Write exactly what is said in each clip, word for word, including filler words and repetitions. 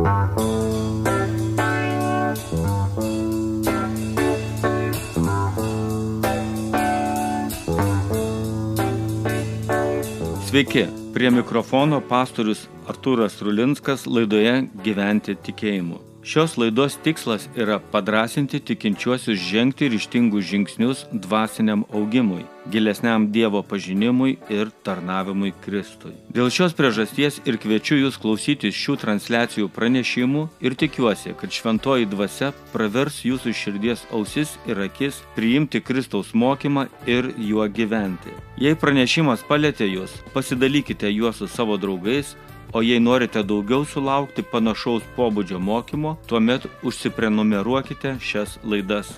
Sveiki, prie mikrofono pastorius Artūras Rulinskas laidoje Gyventi tikėjimu. Šios laidos tikslas yra padrąsinti tikinčiuosius žengti ryžtingus žingsnius dvasiniam augimui, gilesniam Dievo pažinimui ir tarnavimui Kristui. Dėl šios priežasties ir kviečiu jūs klausytis šių transliacijų pranešimų ir tikiuosi, kad šventoji dvasia pravers jūsų širdies ausis ir akis priimti Kristaus mokymą ir juo gyventi. Jei pranešimas palietė jūs, pasidalykite juos su savo draugais, o jei norite daugiau sulaukti panašaus pobūdžio mokymo, tuomet užsiprenumeruokite šias laidas.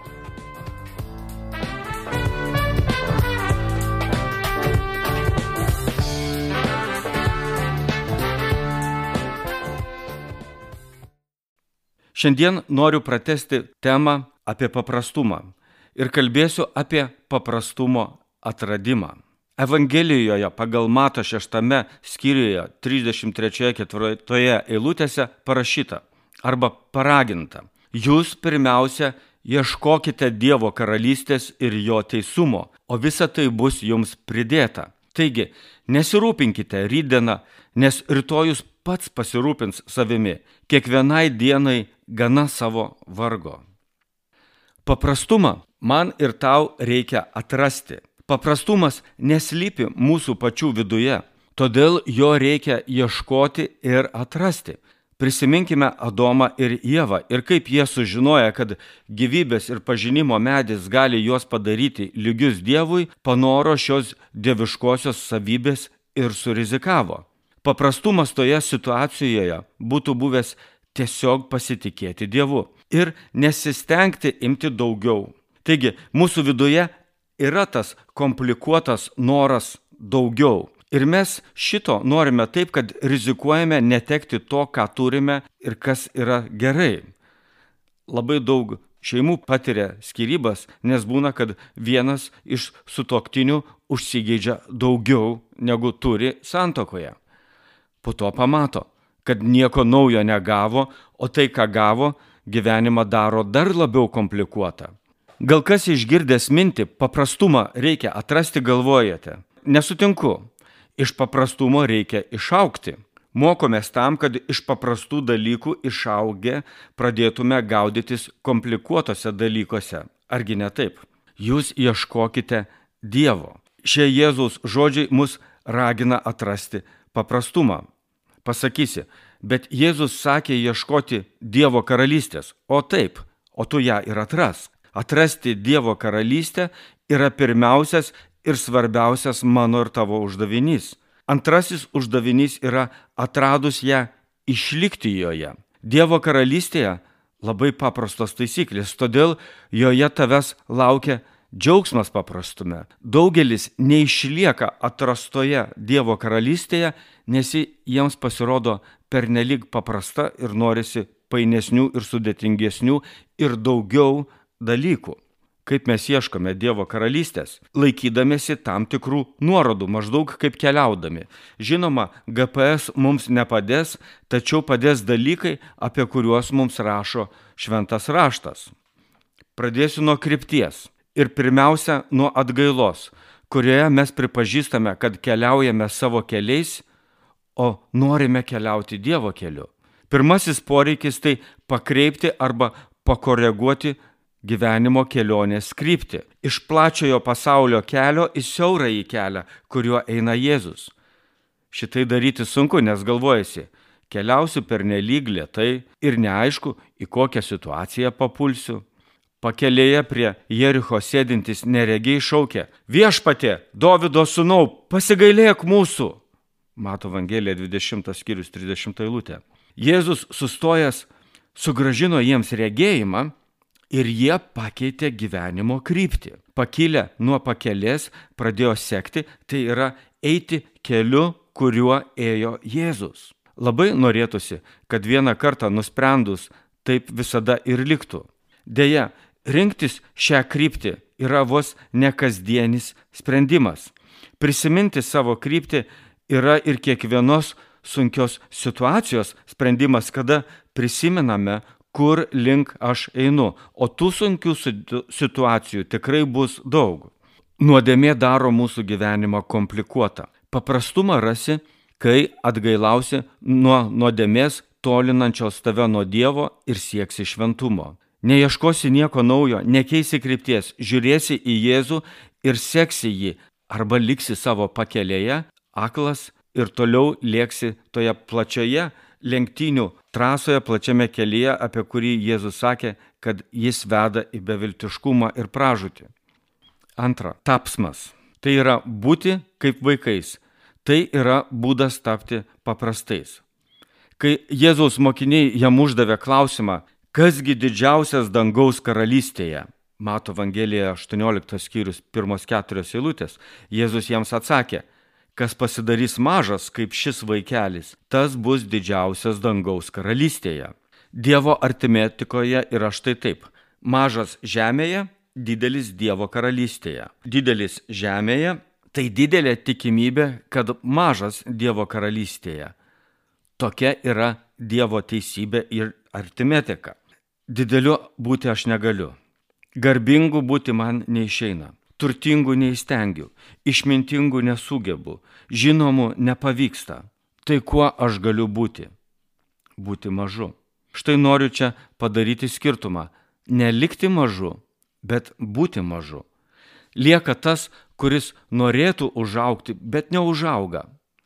Šiandien noriu pratęsti temą apie paprastumą ir kalbėsiu apie paprastumo atradimą. Evangelijoje pagal Mato šeštame skyriuje trisdešimt trečioje ketvirtoje eilutėse parašyta arba paraginta: jūs pirmiausia ieškokite Dievo karalystės ir jo teisumo, o visa tai bus jums pridėta. Taigi, nesirūpinkite rytdieną, nes rytojus pats pasirūpins savimi, kiekvienai dienai gana savo vargo. Paprastumą man ir tau reikia atrasti. Paprastumas neslypi mūsų pačių viduje, todėl jo reikia ieškoti ir atrasti. Prisiminkime Adomą ir Ievą ir kaip jie sužinoja, kad gyvybės ir pažinimo medis gali juos padaryti lygius Dievui, panoro šios dieviškosios savybės ir surizikavo. Paprastumas toje situacijoje būtų buvęs tiesiog pasitikėti Dievu ir nesistengti imti daugiau. Taigi, mūsų viduje yra tas komplikuotas noras daugiau. Ir mes šito norime taip, kad rizikuojame netekti to, ką turime ir kas yra gerai. Labai daug šeimų patiria skyrybas, nes būna, kad vienas iš sutuoktinių užsigeidžia daugiau, negu turi santuokoje. Po to pamato, kad nieko naujo negavo, o tai, ką gavo, gyvenimą daro dar labiau komplikuotą. Gal kas išgirdęs mintį, paprastumą reikia atrasti, galvojate? Nesutinku. Iš paprastumo reikia išaugti. Mokomės tam, kad iš paprastų dalykų išaugę pradėtume gaudytis komplikuotose dalykuose. Argi ne taip? Jūs ieškokite Dievo. Šie Jėzaus žodžiai mus ragina atrasti paprastumą. Pasakysi, bet Jėzus sakė ieškoti Dievo karalystės. O taip, o tu ją ir atrask. Atrasti Dievo karalystę yra pirmiausias ir svarbiausias mano ir tavo uždavinys. Antrasis uždavinys yra atradus ją išlikti joje. Dievo karalystėje labai paprastos taisyklės, todėl joje tavęs laukia džiaugsmas paprastume. Daugelis neišlieka atrastoje Dievo karalystėje, nes jiems pasirodo pernelyg paprasta ir norisi painesnių ir sudėtingesnių ir daugiau dalykų. Kaip mes ieškome Dievo karalystės, laikydamėsi tam tikrų nuorodų, maždaug kaip keliaudami. Žinoma, G P S mums nepadės, tačiau padės dalykai, apie kuriuos mums rašo šventas raštas. Pradėsiu nuo krypties ir pirmiausia nuo atgailos, kurioje mes pripažįstame, kad keliaujame savo keliais, o norime keliauti Dievo keliu. Pirmasis poreikis tai pakreipti arba pakoreguoti gyvenimo kelionės kryptį. Iš plačiojo pasaulio kelio į siaurąjį kelią, kuriuo eina Jėzus. Šitai daryti sunku, nes galvojasi, keliausiu pernelyg lėtai ir neaišku, į kokią situaciją papulsiu. Pakelėje prie Jericho sėdintis neregiai šaukė: viešpatie, Dovydo sūnau, pasigailėk mūsų. Mato Evangelija dvidešimtas skyrius trisdešimta eilutė. Jėzus sustojęs sugrąžino jiems regėjimą, ir jie pakeitė gyvenimo kryptį. Pakilę nuo pakelės pradėjo sekti, tai yra eiti keliu, kuriuo ėjo Jėzus. Labai norėtųsi, kad vieną kartą nusprendus taip visada ir liktų. Deja, rinktis šią kryptį yra vos nekasdienis sprendimas. Prisiminti savo kryptį yra ir kiekvienos sunkios situacijos sprendimas, kada prisimename, kur link aš einu, o tų sunkių situacijų tikrai bus daug. Nuodėmė daro mūsų gyvenimą komplikuotą. Paprastumą rasi, kai atgailausi nuo nuodėmės tolinančios tave nuo Dievo ir sieksi šventumo. Neieškosi nieko naujo, nekeisi krypties, žiūrėsi į Jėzų ir seksi jį, arba liksi savo pakelėje, aklas ir toliau lėksi toje plačioje lenktynių trasoje, plačiame kelyje, apie kurį Jėzus sakė, kad jis veda į beviltiškumą ir pražūtį. Antra, tapsmas. Tai yra būti kaip vaikais. Tai yra būdas tapti paprastais. Kai Jėzaus mokiniai jam uždavė klausimą, kasgi didžiausias dangaus karalystėje, Mato Evangelija aštuonioliktas skyrius, pirmos keturios eilutės, Jėzus jiems atsakė, kas pasidarys mažas kaip šis vaikelis, tas bus didžiausias dangaus karalystėje. Dievo aritmetikoje yra štai taip, mažas žemėje, didelis Dievo karalystėje. Didelis žemėje, tai didelė tikimybė, kad mažas Dievo karalystėje. Tokia yra Dievo teisybė ir aritmetika. Dideliu būti aš negaliu. Garbingu būti man neišeina. Turtingų neįstengiu. Išmintingų nesugebu. Žinomų nepavyksta. Tai kuo aš galiu būti? Būti mažu. Štai noriu čia padaryti skirtumą. Nelikti mažu, bet būti mažu. Lieka tas, kuris norėtų užaugti, bet neužauga.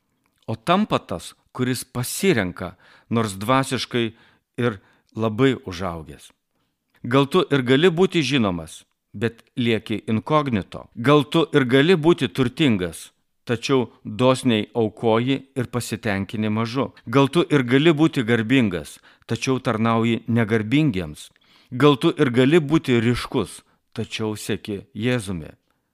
O tampa tas, kuris pasirenka, nors dvasiškai ir labai užaugęs. Gal tu ir gali būti žinomas, bet lieki inkognito. Gal tu ir gali būti turtingas, tačiau dosniai aukoji ir pasitenkini mažu. Gal tu ir gali būti garbingas, tačiau tarnauji negarbingiems. Gal tu ir gali būti ryškus, tačiau seki Jėzumi.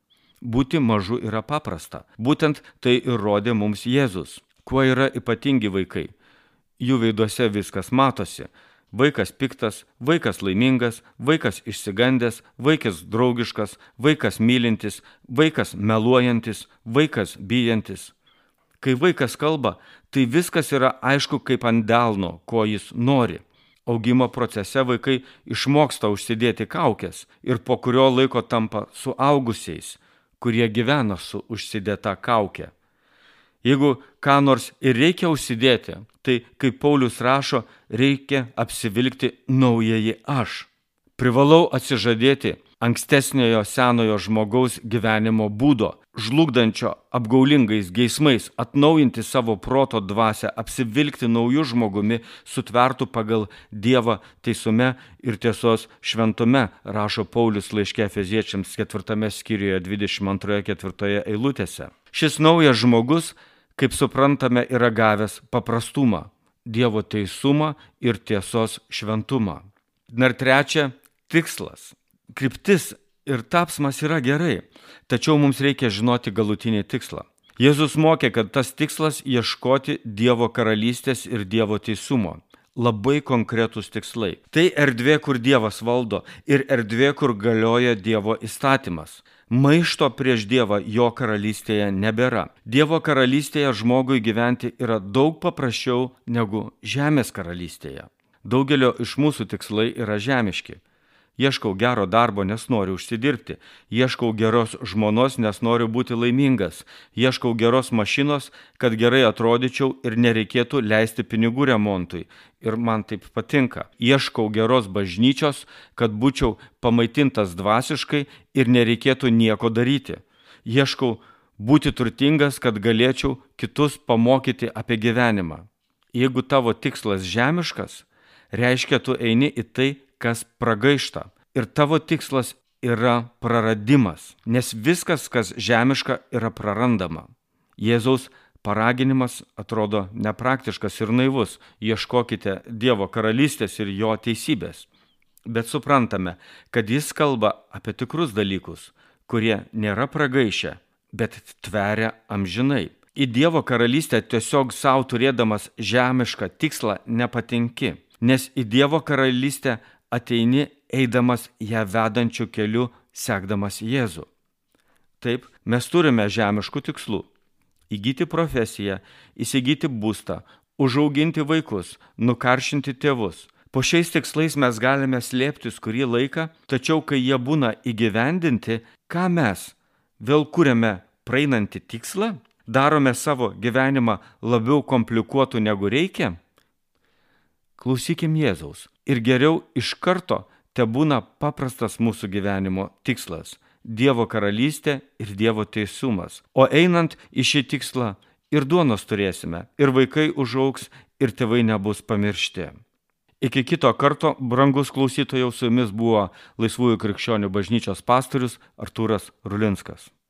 Būti mažu yra paprasta. Būtent tai ir rodė mums Jėzus. Kuo yra ypatingi vaikai? Jų veiduose viskas matosi. Vaikas piktas, vaikas laimingas, vaikas išsigandęs, vaikas draugiškas, vaikas mylintis, vaikas meluojantis, vaikas bijantis. Kai vaikas kalba, tai viskas yra aišku kaip ant delno, ko jis nori. Augimo procese vaikai išmoksta užsidėti kaukes ir po kurio laiko tampa suaugusiais, kurie gyvena su užsidėta kauke. Jeigu ką nors ir reikia užsidėti, tai, kaip Paulius rašo, reikia apsivilkti naująjį aš. Privalau atsižadėti ankstesniojo senojo žmogaus gyvenimo būdo, žlugdančio apgaulingais geismais, atnaujinti savo proto dvasią, apsivilkti naujų žmogumi, sutvertų pagal Dievą teisume ir tiesos šventume, rašo Paulius laiške Efeziečiams ketvirtame skyriuje dvidešimt antroje ketvirtoje eilutėse. Šis naujas žmogus, kaip suprantame, yra gavęs paprastumą, Dievo teisumą ir tiesos šventumą. Ir trečia, tikslas. Kryptis ir tapsmas yra gerai, tačiau mums reikia žinoti galutinį tikslą. Jėzus mokė, kad tas tikslas ieškoti Dievo karalystės ir Dievo teisumo. Labai konkretūs tikslai. Tai erdvė, kur Dievas valdo ir erdvė, kur galioja Dievo įstatymas. Maišto prieš Dievą jo karalystėje nebėra. Dievo karalystėje žmogui gyventi yra daug paprasčiau negu žemės karalystėje. Daugelio iš mūsų tikslai yra žemiški. Ieškau gero darbo, nes noriu užsidirbti. Ieškau geros žmonos, nes noriu būti laimingas. Ieškau geros mašinos, kad gerai atrodyčiau ir nereikėtų leisti pinigų remontui. Ir man taip patinka. Ieškau geros bažnyčios, kad būčiau pamaitintas dvasiškai ir nereikėtų nieko daryti. Ieškau būti turtingas, kad galėčiau kitus pamokyti apie gyvenimą. Jeigu tavo tikslas žemiškas, reiškia tu eini į tai, kas pragaišta. Ir tavo tikslas yra praradimas, nes viskas, kas žemiška, yra prarandama. Jėzaus paraginimas atrodo nepraktiškas ir naivus. Ieškokite Dievo karalystės ir jo teisybės. Bet suprantame, kad jis kalba apie tikrus dalykus, kurie nėra pragaišę, bet tveria amžinai. Į Dievo karalystę tiesiog savo turėdamas žemišką tikslą nepatenki, nes į Dievo karalystę ateini eidamas ją vedančiu keliu, sekdamas Jėzų. Taip, mes turime žemiškų tikslų. įgyti profesiją, įsigyti būstą, užauginti vaikus, nukaršinti tėvus. Po šiais tikslais mes galime slėptis kurį laiką, tačiau kai jie būna įgyvendinti, ką mes vėl kuriame praeinantį tikslą, darome savo gyvenimą labiau komplikuotų negu reikia? Klausykim Jėzaus ir geriau iš karto tebūna paprastas mūsų gyvenimo tikslas – Dievo karalystė ir Dievo teisumas. O einant į šį tikslą ir duonos turėsime, ir vaikai užaugs, ir tėvai nebus pamiršti. Iki kito karto, brangus klausytojau, su jumis buvo Laisvųjų krikščionių bažnyčios pastorius Artūras Rulinskas.